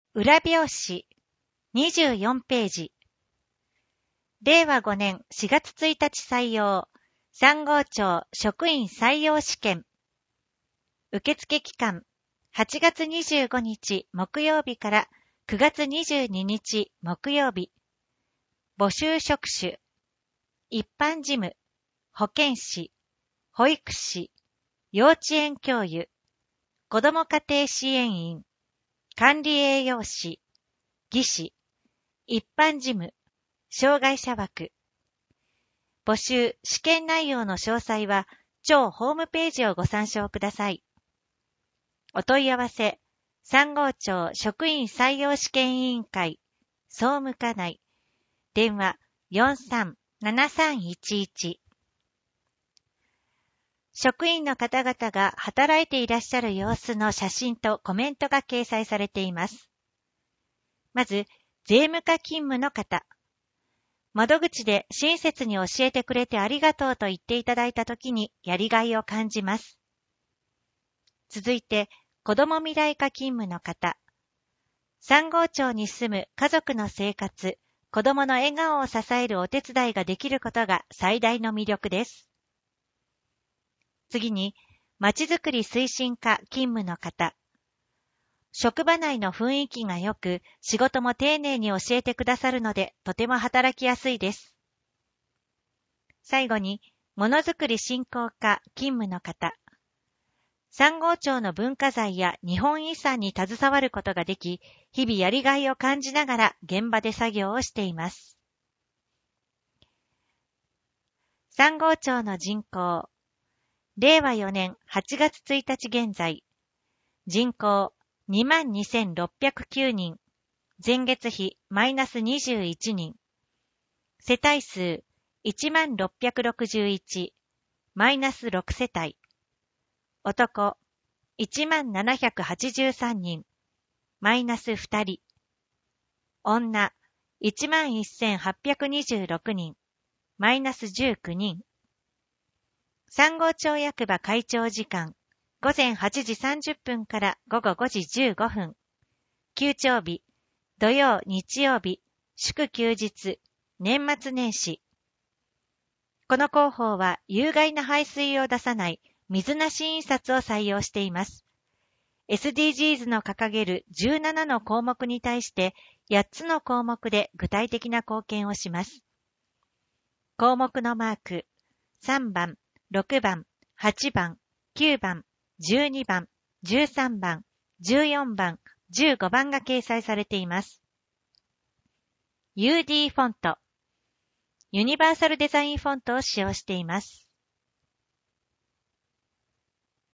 裏表紙24ページ。令和5年4月1日採用、3号庁職員採用試験。受付期間、8月25日木曜日から9月22日木曜日。募集職種、一般事務、保健師、保育士、幼稚園教諭、子ども家庭支援員、管理栄養士、技師、一般事務、障害者枠。募集、試験内容の詳細は、庁ホームページをご参照ください。お問い合わせ、3号庁職員採用試験委員会、総務課内、電話43-7311。職員の方々が働いていらっしゃる様子の写真とコメントが掲載されています。まず、税務課勤務の方。窓口で親切に教えてくれてありがとうと言っていただいたときにやりがいを感じます。続いて、子ども未来課勤務の方。3号庁に住む家族の生活、子どもの笑顔を支えるお手伝いができることが最大の魅力です。次に、まちづくり推進課勤務の方。職場内の雰囲気が良く、仕事も丁寧に教えてくださるので、とても働きやすいです。最後に、ものづくり振興課勤務の方。3号庁の文化財や日本遺産に携わることができ、日々やりがいを感じながら現場で作業をしています。3号庁の人口。令和4年8月1日現在。人口22,609人。前月比マイナス21人。世帯数10,661。マイナス6世帯。男17,783人。マイナス2人。女11,826人。マイナス19人。3号庁役場会長時間。午前8時30分から午後5時15分。休庁日、土曜、日曜日、祝休日、年末年始。この広報は有害な排水を出さない水なし印刷を採用しています。SDGs の掲げる17の項目に対して8つの項目で具体的な貢献をします。項目のマーク、3番、6番、8番、9番、12番、13番、14番、15番が掲載されています。UD フォント、ユニバーサルデザインフォントを使用しています。